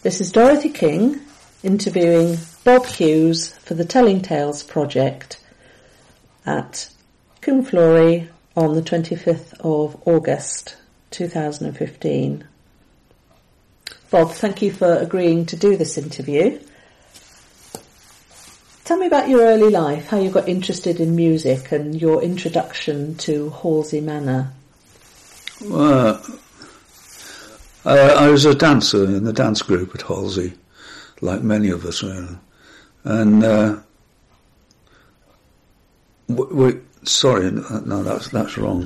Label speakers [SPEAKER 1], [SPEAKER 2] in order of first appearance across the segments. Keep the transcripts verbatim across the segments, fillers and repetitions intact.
[SPEAKER 1] This is Dorothy King interviewing Bob Hughes for the Telling Tales project at Coombe Flory on the twenty-fifth of August two thousand fifteen. Bob, thank you for agreeing to do this interview. Tell me about your early life, how you got interested in music and your introduction to Halsey Manor.
[SPEAKER 2] Well, uh, I was a dancer in the dance group at Halsey, like many of us were. And, uh, we, we, sorry, no, that's, that's wrong.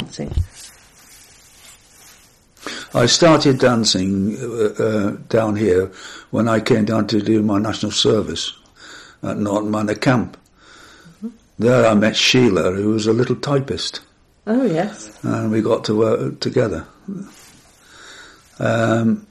[SPEAKER 2] I started dancing uh, uh, down here when I came down to do my national service at Norton Manor Camp. Mm-hmm. There I met Sheila, who was a little typist.
[SPEAKER 1] Oh, yes.
[SPEAKER 2] And we got to work together. Um,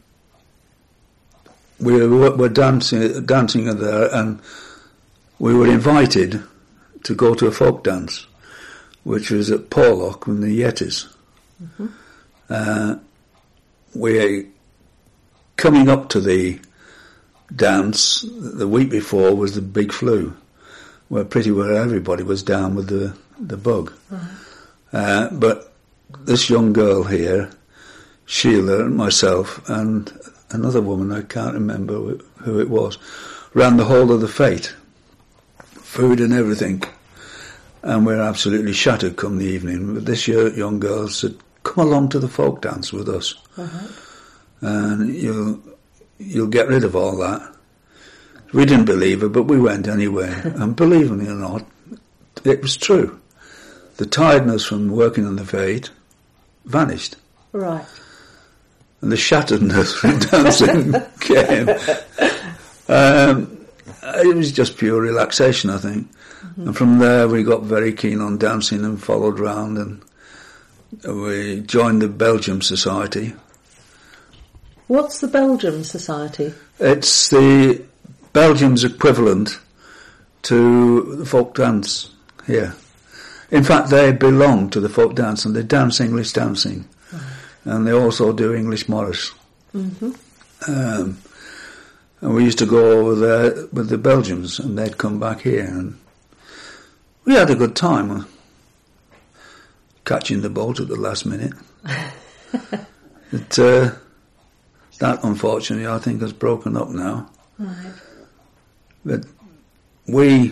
[SPEAKER 2] we were, were dancing, dancing there, and we were invited to go to a folk dance, which was at Porlock with the Yetis. Mm-hmm. Uh, we coming up to the dance the week before was the big flu, where pretty well everybody was down with the the bug. Right. Uh, but this young girl here, Sheila, and myself, and another woman, I can't remember who it was, ran the whole of the fete, food and everything, and we were absolutely shattered come the evening. But this year, young girl said, "Come along to the folk dance with us, uh-huh. and you'll you'll get rid of all that." We didn't believe her, but we went anyway. And believe me or not, it was true. The tiredness from working on the fete vanished.
[SPEAKER 1] Right.
[SPEAKER 2] And the shatteredness from dancing came. Um, it was just pure relaxation, I think. Mm-hmm. And from there we got very keen on dancing and followed round, and we joined the Belgium Society.
[SPEAKER 1] What's the Belgium Society?
[SPEAKER 2] It's the Belgium's equivalent to the folk dance here. In fact, they belong to the folk dance, and they dance English dancing, mm-hmm. and they also do English Morris. Mm-hmm. Um, and we used to go over there with the Belgians, and they'd come back here, and we had a good time, catching the boat at the last minute. it, uh, that, unfortunately, I think has broken up now. Right. But we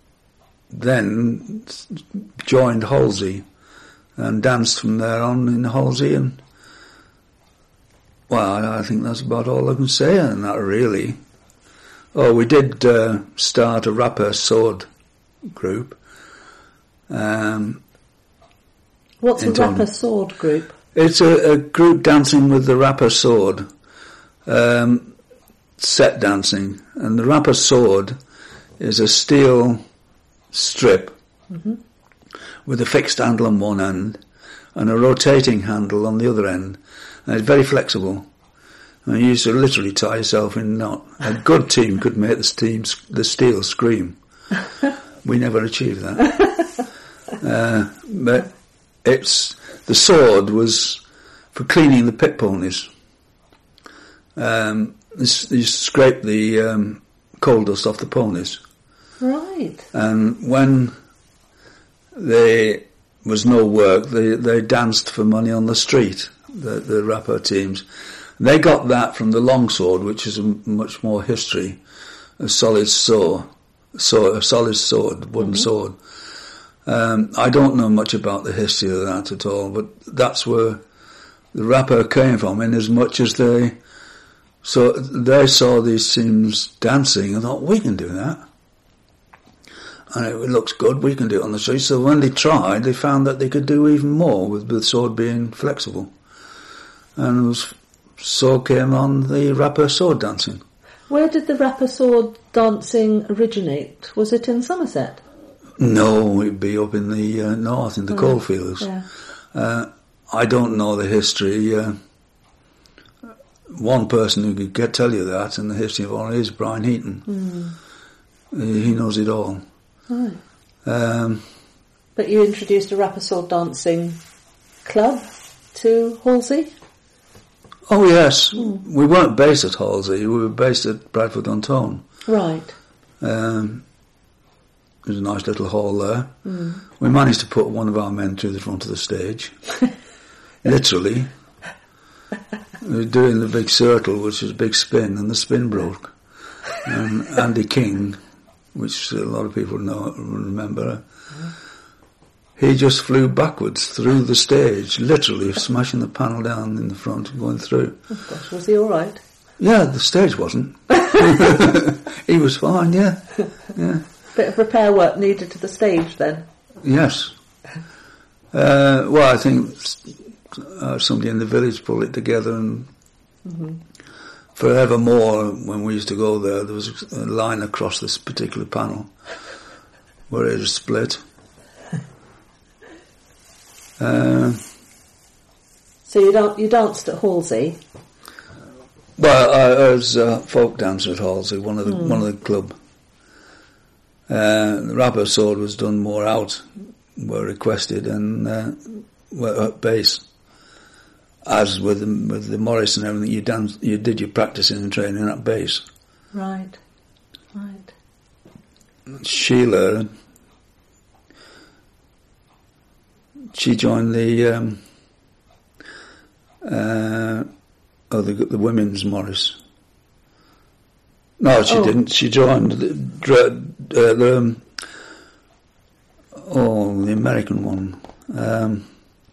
[SPEAKER 2] then joined Halsey and danced from there on in Halsey, and well, I think that's about all I can say on that, really. Oh, we did uh, start a rapper sword group. Um,
[SPEAKER 1] What's a rapper sword group?
[SPEAKER 2] It's a, a group dancing with the rapper sword, um, set dancing, and the rapper sword is a steel strip mm-hmm. with a fixed handle on one end and a rotating handle on the other end, and it's very flexible. And you used to literally tie yourself in a knot. A good team could make the, steam, the steel scream. We never achieved that. uh, but it's the sword was for cleaning the pit ponies. Um, you scrape the um, coal dust off the ponies.
[SPEAKER 1] Right.
[SPEAKER 2] And when there was no work, they, they danced for money on the street, the, the rapper teams. They got that from the longsword, which is a much more history, a solid saw, saw a solid sword, wooden mm-hmm. sword. Um, I don't know much about the history of that at all, but that's where the rapper came from, in as much as they, so they saw these teams dancing and thought, we can do that. And it looks good, we can do it on the street. So when they tried, they found that they could do even more with the sword being flexible. And it was, so came on the rapper sword dancing.
[SPEAKER 1] Where did the rapper sword dancing originate? Was it in Somerset?
[SPEAKER 2] No, it'd be up in the uh, north, in the oh, coalfields. Yeah. Uh, I don't know the history. Uh, one person who could get, tell you that, and the history of all is Brian Heaton. Mm. He knows it all. Right. Um,
[SPEAKER 1] but you introduced a rapper sword dancing club to Halsey?
[SPEAKER 2] Oh yes,
[SPEAKER 1] Mm.
[SPEAKER 2] we weren't based at Halsey. We were based at Bradford-on-Tone.
[SPEAKER 1] Right.
[SPEAKER 2] Um, there's a nice little hall there.
[SPEAKER 1] Mm.
[SPEAKER 2] We managed to put one of our men through the front of the stage, literally. We were doing the big circle, which was a big spin, and the spin broke. And Andy King, which a lot of people know remember, he just flew backwards through the stage, literally smashing the panel down in the front and going through.
[SPEAKER 1] Oh gosh, was he all right?
[SPEAKER 2] Yeah, the stage wasn't. He was fine, yeah. Yeah.
[SPEAKER 1] Bit of repair work needed to the stage then.
[SPEAKER 2] Yes. Uh, well, I think uh, somebody in the village pulled it together, and
[SPEAKER 1] mm-hmm.
[SPEAKER 2] forevermore, when we used to go there, there was a line across this particular panel where it was split. Uh,
[SPEAKER 1] so you don't you danced at Halsey?
[SPEAKER 2] Well, I, I was a folk dancer at Halsey, one of the mm. one of the club. Uh, the rapper sword was done more out, were requested, and uh, were at base. As with the, with the Morris and everything, you dance, you did your practicing and training at base.
[SPEAKER 1] Right, right.
[SPEAKER 2] Sheila, she joined the um, uh, oh the, the women's Morris. No, she
[SPEAKER 1] oh.
[SPEAKER 2] didn't. She joined the, uh, the um, oh the American one. Um,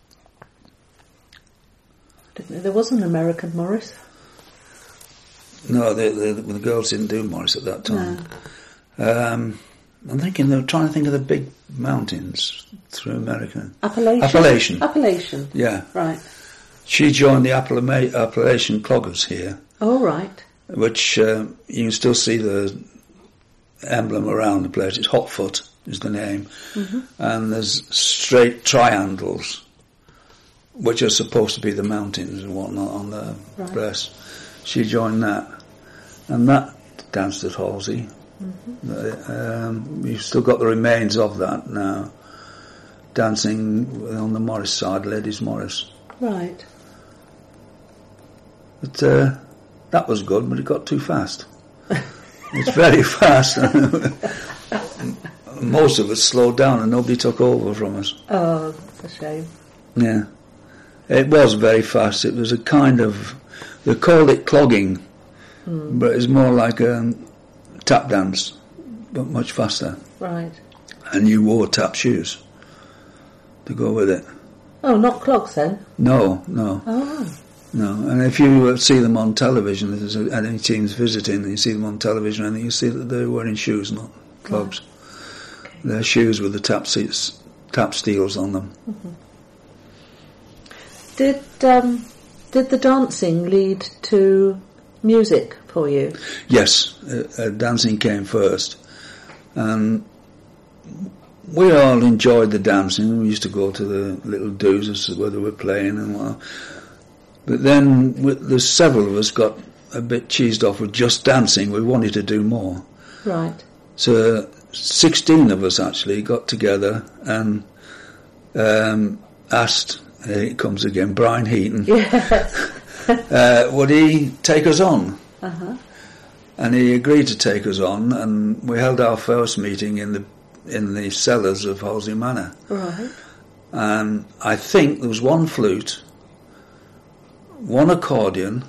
[SPEAKER 1] Didn't know there was an American Morris.
[SPEAKER 2] No, the, the, the girls didn't do Morris at that time. No. Um, I'm thinking, they're trying to think of the big mountains through America.
[SPEAKER 1] Appalachian?
[SPEAKER 2] Appalachian.
[SPEAKER 1] Appalachian.
[SPEAKER 2] Yeah.
[SPEAKER 1] Right.
[SPEAKER 2] She joined the Appala- Appalachian Cloggers here.
[SPEAKER 1] Oh, right.
[SPEAKER 2] Which uh, you can still see the emblem around the place. It's Hotfoot is the name. Mm-hmm. And there's straight triangles, which are supposed to be the mountains and whatnot on the right. breast. She joined that. And that danced at Halsey. Mm-hmm. Um, we've still got the remains of that now, dancing on the Morris side, Ladies Morris.
[SPEAKER 1] Right.
[SPEAKER 2] But uh, that was good, but it got too fast. It's very fast. Most of us slowed down and nobody took over from us.
[SPEAKER 1] Oh, that's a shame.
[SPEAKER 2] Yeah. It was very fast. It was a kind of, they called it clogging, mm. but it's more like a tap dance, but much faster.
[SPEAKER 1] Right.
[SPEAKER 2] And you wore tap shoes to go with it.
[SPEAKER 1] Oh, not clogs then?
[SPEAKER 2] No, no.
[SPEAKER 1] Oh.
[SPEAKER 2] No, and if you see them on television, if there's any teams visiting, and you see them on television, and you see that they're wearing shoes, not clogs. Right. Okay. They're shoes with the tap seats, tap steels on them.
[SPEAKER 1] Mm-hmm. Did um, did the dancing lead to music for you?
[SPEAKER 2] Yes, uh, uh, dancing came first, and we all enjoyed the dancing. We used to go to the little doos where they were playing and what. But then the several of us got a bit cheesed off with just dancing. We wanted to do more.
[SPEAKER 1] Right.
[SPEAKER 2] So sixteen of us actually got together and um, asked, here it comes again, Brian Heaton,
[SPEAKER 1] yes.
[SPEAKER 2] uh, would he take us on?
[SPEAKER 1] Uh-huh.
[SPEAKER 2] And he agreed to take us on, and we held our first meeting in the in the cellars of Halsey Manor.
[SPEAKER 1] Right.
[SPEAKER 2] And I think there was one flute, one accordion,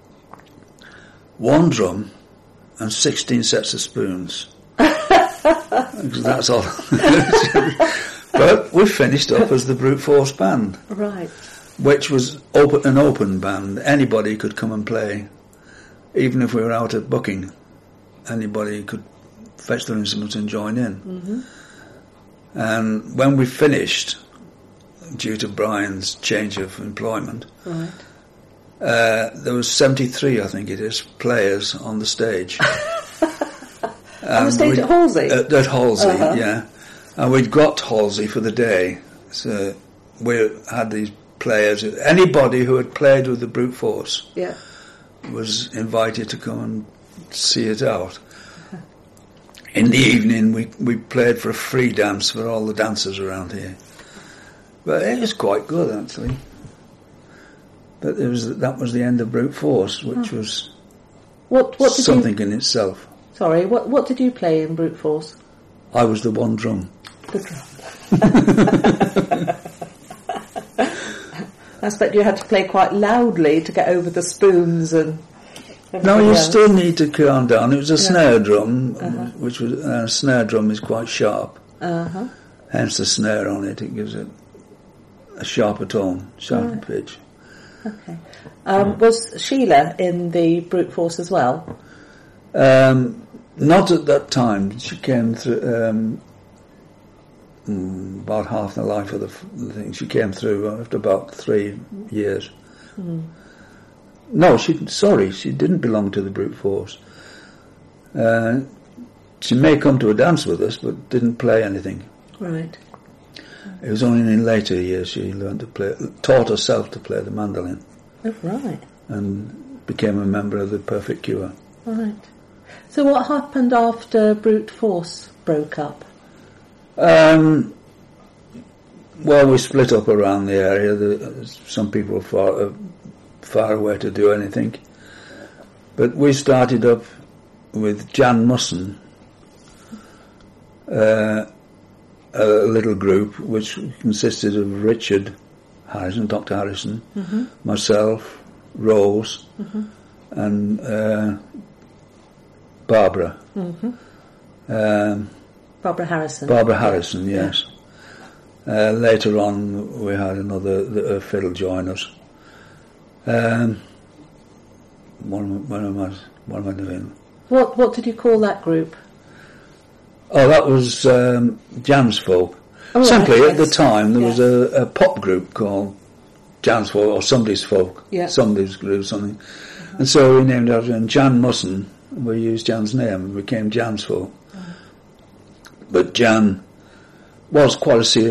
[SPEAKER 2] one drum, and sixteen sets of spoons. That's all. But we finished up as the Brute Force Band.
[SPEAKER 1] Right.
[SPEAKER 2] Which was open, an open band. Anybody could come and play. Even if we were out at booking, anybody could fetch their instruments and join in.
[SPEAKER 1] Mm-hmm.
[SPEAKER 2] And when we finished, due to Brian's change of employment,
[SPEAKER 1] right.
[SPEAKER 2] Uh, there was seventy-three, I think it is, players on the stage.
[SPEAKER 1] On the stage at Halsey?
[SPEAKER 2] At, at Halsey,
[SPEAKER 1] uh-huh.
[SPEAKER 2] yeah. And we'd got Halsey for the day. So we had these players. Anybody who had played with the Brute Force
[SPEAKER 1] yeah.
[SPEAKER 2] was invited to come and see it out. Uh-huh. In the evening, we, we played for a free dance for all the dancers around here. But it was quite good, actually. but it was that was the end of Brute Force, which oh. was
[SPEAKER 1] what, what did
[SPEAKER 2] something
[SPEAKER 1] you,
[SPEAKER 2] in itself.
[SPEAKER 1] Sorry, what what did you play in Brute Force?
[SPEAKER 2] I was the one drum.
[SPEAKER 1] The drum. I expect you had to play quite loudly to get over the spoons and...
[SPEAKER 2] No, you else. still need to calm down. It was a yeah. snare drum, uh-huh. which was a uh, snare drum is quite sharp.
[SPEAKER 1] Uh-huh.
[SPEAKER 2] Hence the snare on it. It gives it a sharper tone, sharper right. pitch.
[SPEAKER 1] Okay. Um, mm. Was Sheila in the Brute Force as well?
[SPEAKER 2] Um, not at that time. She came through um, about half the life of the, f- the thing. She came through after about three years. Mm. No, she. Sorry, she didn't belong to the Brute Force. Uh, she may come to a dance with us, but didn't play anything.
[SPEAKER 1] Right.
[SPEAKER 2] It was only in later years she learned to play, taught herself to play the mandolin.
[SPEAKER 1] Oh, right.
[SPEAKER 2] And became a member of the Perfect Cure.
[SPEAKER 1] Right. So what happened after Brute Force broke up?
[SPEAKER 2] Um, well, we split up around the area. The, some people were far, uh, far away to do anything. But we started up with Jan Musson, uh, a little group which consisted of Richard Harrison, Doctor Harrison, mm-hmm. myself, Rose, mm-hmm. and uh, Barbara.
[SPEAKER 1] Mm-hmm.
[SPEAKER 2] Um,
[SPEAKER 1] Barbara Harrison.
[SPEAKER 2] Barbara Harrison, yeah. yes. Yeah. Uh, later on, we had another the, uh, fiddle join us. Um, what, am, what, am I, what am I doing?
[SPEAKER 1] What What did you call that group?
[SPEAKER 2] Oh, that was um, Jan's Folk.
[SPEAKER 1] Oh,
[SPEAKER 2] Simply,
[SPEAKER 1] right,
[SPEAKER 2] at
[SPEAKER 1] yes.
[SPEAKER 2] the time, there
[SPEAKER 1] yeah.
[SPEAKER 2] was a, a pop group called Jan's Folk, or Somebody's Folk,
[SPEAKER 1] yeah.
[SPEAKER 2] Somebody's Group, something. Uh-huh. And so we named it, and Jan Musson, we used Jan's name, and became Jan's Folk. Uh-huh. But Jan was quite a serious